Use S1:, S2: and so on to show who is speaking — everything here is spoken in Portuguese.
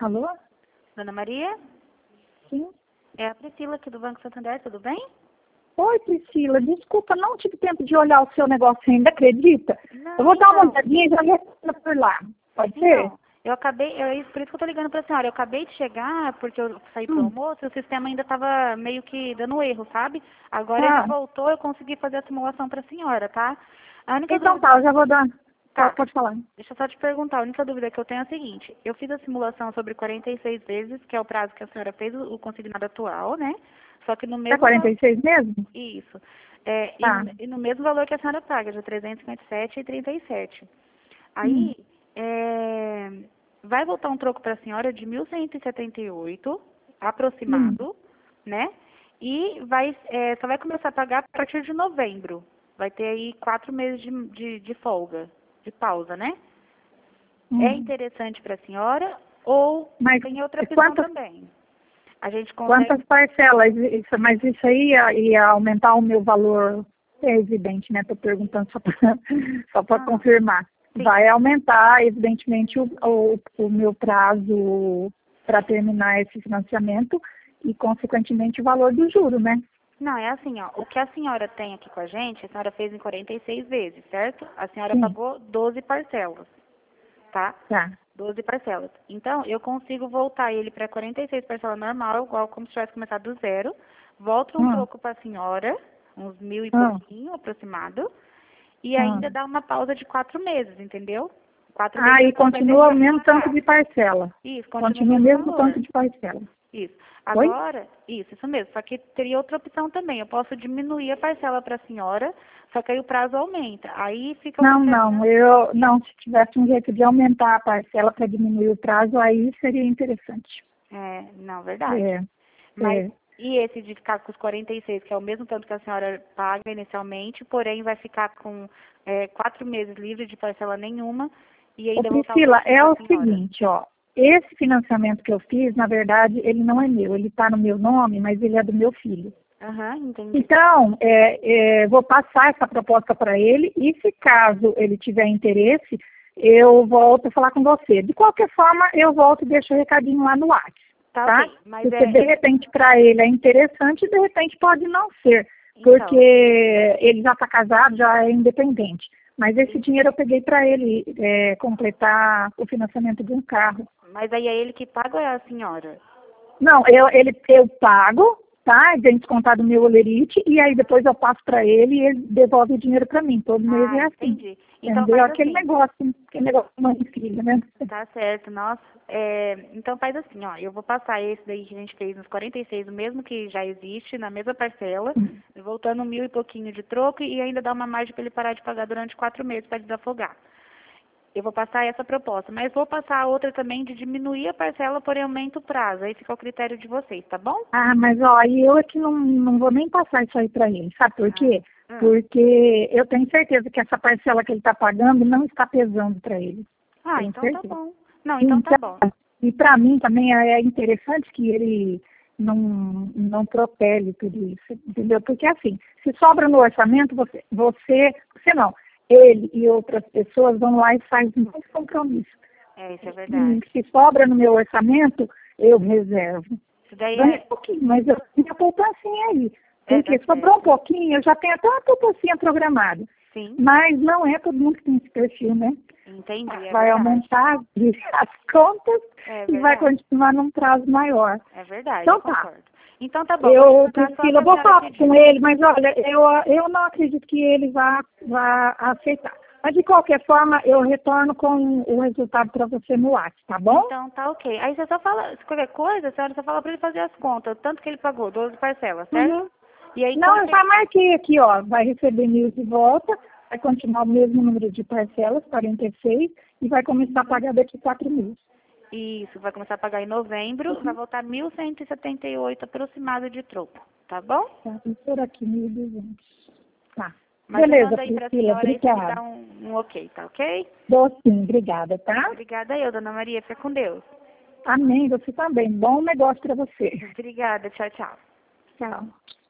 S1: Alô?
S2: Dona Maria?
S1: Sim.
S2: É a Priscila aqui do Banco Santander, tudo bem?
S1: Oi, Priscila. Desculpa, não tive tempo de olhar o seu negócio ainda, acredita?
S2: Não,
S1: Eu vou dar uma
S2: então,
S1: olhadinha e já retorno por lá. Pode ser?
S2: então, eu acabei, por isso que eu tô ligando pra senhora. Eu acabei de chegar, porque eu saí pro
S1: Hum.
S2: almoço e o sistema ainda tava meio que dando erro, sabe? Agora ele
S1: Ah,
S2: voltou, eu consegui fazer a simulação pra senhora, tá? A única
S1: então
S2: dúvida...
S1: tá, eu já vou dar.
S2: Tá,
S1: Pode falar.
S2: deixa eu só te perguntar. A única dúvida que eu tenho é a seguinte. Eu fiz a simulação sobre 46 vezes, que é o prazo que a senhora fez, o consignado atual, né? Só que no
S1: É
S2: mesmo...
S1: 46 mesmo?
S2: Isso. É,
S1: Tá.
S2: e no mesmo valor que a senhora paga, de 357,37.
S1: Hum.
S2: Aí, vai voltar um troco para a senhora de 1.178,
S1: Hum.
S2: aproximado, né? E só vai começar a pagar a partir de novembro. Vai ter aí 4 meses de folga, de pausa, né? É
S1: Hum.
S2: interessante para a senhora ou
S1: Mas
S2: tem outra opção
S1: quantas,
S2: também? A gente consegue...
S1: quantas parcelas? Mas isso aí ia aumentar o meu valor? É evidente, né? Estou perguntando só para só para
S2: Ah,
S1: confirmar.
S2: sim.
S1: Vai aumentar, evidentemente, o meu prazo para terminar esse financiamento e, consequentemente, o valor do juro, né?
S2: Não, é assim, ó. O que a senhora tem aqui com a gente, a senhora fez em 46 vezes, certo? A senhora
S1: Sim,
S2: pagou 12 parcelas, tá?
S1: tá.
S2: 12 parcelas. Então, eu consigo voltar ele para 46 parcelas normal, igual como se tivesse começado do zero. Volto um
S1: Hum,
S2: troco para a senhora, uns 1.000 e
S1: hum,
S2: pouquinho aproximado, e ainda
S1: hum.
S2: dá uma pausa de 4 meses, entendeu? 4 meses
S1: Ah,
S2: a
S1: e
S2: senhora vai
S1: continua o
S2: deixar de
S1: mesmo tanto
S2: pagar.
S1: de parcela.
S2: Isso, continua o
S1: Continua o
S2: mesmo
S1: mesmo
S2: valor.
S1: tanto de parcela.
S2: Isso.
S1: Oi?
S2: Agora, isso mesmo. Só que teria outra opção também. Eu posso diminuir a parcela para a senhora, só que aí o prazo aumenta. Aí fica o
S1: Não,
S2: critério
S1: não. Não, se tivesse um jeito de aumentar a parcela para diminuir o prazo, aí seria interessante.
S2: não, verdade.
S1: É,
S2: Mas,
S1: é.
S2: e esse de ficar com os 46, que é o mesmo tanto que a senhora paga inicialmente, porém vai ficar com 4 meses livre de parcela nenhuma e
S1: Ô,
S2: ainda voltar o
S1: Priscila,
S2: troquinho
S1: é
S2: para a
S1: o
S2: senhora.
S1: seguinte, ó. Esse financiamento que eu fiz, na verdade, ele não é meu. Ele está no meu nome, mas ele é do meu filho.
S2: Aham, entendi.
S1: Então, vou passar essa proposta para ele e, se caso ele tiver interesse, eu volto a falar com você. De qualquer forma, eu volto e deixo o recadinho lá no WhatsApp,
S2: Tá
S1: tá?
S2: ok, mas
S1: Porque, de repente, para ele é interessante e, de repente, pode não ser, porque
S2: então,
S1: ele já está casado, já é independente. Mas esse dinheiro eu peguei para ele completar o financiamento de um carro.
S2: mas aí é ele que paga ou é a senhora?
S1: Não, eu pago, tá? Vem descontar do meu olerite e aí depois eu passo para ele e ele devolve o dinheiro para mim. Todo mês é
S2: Ah,
S1: assim.
S2: entendi. Então
S1: Entendeu?
S2: faz assim.
S1: Aquele negócio de mãe e filha, né?
S2: Tá certo, nossa. Então faz assim, ó, eu vou passar esse daí que a gente fez nos 46, o mesmo que já existe, na mesma parcela, voltando 1.000 e pouquinho de troco e ainda dar uma margem para ele parar de pagar durante 4 meses para desafogar. Eu vou passar essa proposta, mas vou passar a outra também de diminuir a parcela, porém aumenta o prazo. Aí fica ao critério de vocês, tá bom?
S1: Ah, mas ó, aí eu é que não vou nem passar isso aí para ele. Sabe por
S2: Ah,
S1: quê?
S2: hum.
S1: Porque eu tenho certeza que essa parcela que ele está pagando não está pesando para ele.
S2: Ah,
S1: Tenho
S2: então tá
S1: certeza.
S2: bom. Não, então tá
S1: Então,
S2: bom.
S1: e para mim também é interessante que ele não propele tudo isso, entendeu? Porque assim, se sobra no orçamento, você não, ele e outras pessoas vão lá e fazem mais compromisso.
S2: Isso é
S1: E
S2: verdade.
S1: se sobra no meu orçamento, eu reservo.
S2: Isso daí
S1: Ganho um pouquinho, mas eu tenho a poupancinha aí.
S2: tá
S1: Porque sobrou um
S2: certo.
S1: pouquinho, eu já tenho até uma poupancinha programada.
S2: Sim,
S1: Mas não é todo mundo que tem esse perfil, né?
S2: entendi, é
S1: Vai
S2: verdade.
S1: aumentar as contas
S2: É
S1: e vai
S2: verdade.
S1: continuar num prazo maior.
S2: É verdade, eu
S1: Então tá.
S2: concordo. Então tá bom, vou te mandar só o
S1: Priscila,
S2: que
S1: eu
S2: a
S1: vou
S2: senhora
S1: falar com
S2: pediu.
S1: ele, mas olha, eu não acredito que ele vá aceitar. Mas de qualquer forma, eu retorno com o resultado para você no WhatsApp, tá bom?
S2: Então tá ok. Aí você só fala, se qualquer coisa, a senhora só fala pra ele fazer as contas, tanto que ele pagou, 12 parcelas, certo?
S1: Uhum.
S2: E aí
S1: Não, eu
S2: qualquer...
S1: já marquei aqui, ó. Vai receber mil de volta, vai continuar o mesmo número de parcelas, 46, e vai começar a pagar daqui 4 meses.
S2: Isso, vai começar a pagar em novembro, vai voltar 1.178 aproximado de troco, tá bom?
S1: Tá, vou por aqui, 1.200. Tá.
S2: Mas eu
S1: Beleza,
S2: mando aí pra
S1: Priscila,
S2: senhora aí você me
S1: obrigada.
S2: dá um ok, tá ok?
S1: Dou sim, obrigada, tá?
S2: Obrigada eu, dona Maria, fica com Deus.
S1: Amém, você também. Bom negócio para você.
S2: Obrigada, tchau, tchau.
S1: Tchau.